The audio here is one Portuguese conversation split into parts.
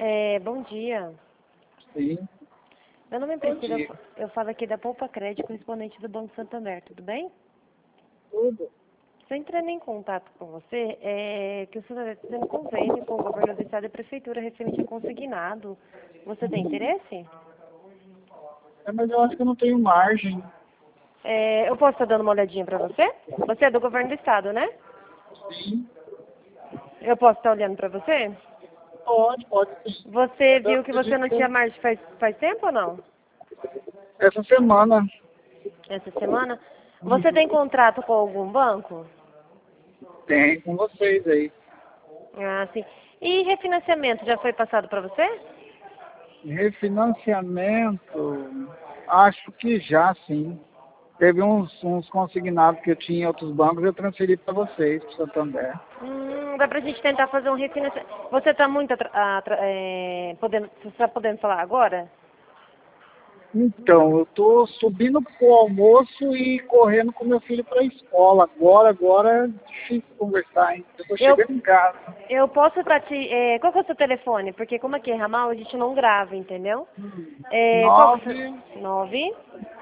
Bom dia. Sim, Meu nome é bom Priscila, dia. eu falo aqui da Poupa Crédito, correspondente do Banco Santander, tudo bem? Tudo. Estou entrando em contato com você, que o Santander está fazendo convênio com o governo do estado e a prefeitura referente a consignado. Você tem interesse? Mas eu acho que eu não tenho margem. Eu posso estar dando uma olhadinha para você? Você é do governo do estado, né? Sim, Eu posso estar olhando para você? pode sim. Você Mas eu viu que você acredito não que tinha margem faz tempo ou não? essa semana Essa semana? Você tem contrato com algum banco? tem com vocês aí. Ah, sim. E refinanciamento já foi passado para você? Refinanciamento, acho que já sim. Teve uns consignados que eu tinha em outros bancos, eu transferi para vocês, para o Santander. Dá pra gente tentar fazer um refinanciamento. Você está muito podendo, você está podendo falar agora? Então, eu tô subindo pro almoço e correndo com meu filho para a escola. Agora é difícil conversar, hein? Eu tô Eu, chegando em casa. eu posso estar qual que é o seu telefone? Porque como aqui é ramal, a gente não grava, entendeu? Qual que é o seu? 9 9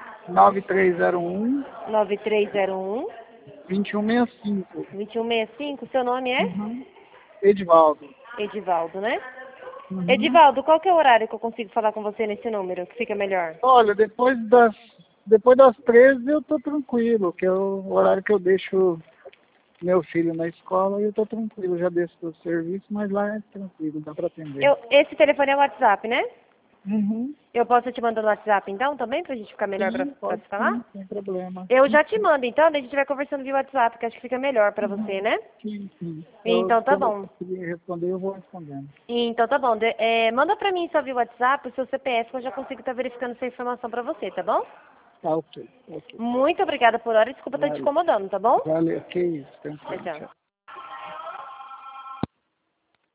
9301 9301 2165. 2165. Seu nome é? Uhum. Edivaldo. Edivaldo, né? Uhum. Edivaldo, qual que é o horário que eu consigo falar com você nesse número, que fica melhor? Olha, depois das 13 eu tô tranquilo, que é o horário que eu deixo meu filho na escola e eu tô tranquilo, já desço do serviço, mas lá é tranquilo, dá para atender. Esse telefone é o WhatsApp, né? Uhum. Eu posso te mandar no WhatsApp então também, pra gente ficar melhor Sim, pra pode se falar? sim, sem problema. Eu já te mando então, daí a gente vai conversando via WhatsApp, que acho que fica melhor pra você, Uhum. né? Sim, sim. Então tá Quando eu bom. conseguir responder, eu vou respondendo. Então tá bom. Manda pra mim só via WhatsApp o seu CPF, que eu já consigo estar verificando essa informação pra você, tá bom? Tá ok, ok. Muito obrigada por hora e desculpa estar te Vale, incomodando, tá bom? valeu, que isso, Tchau, tranquilo, tchau. tchau.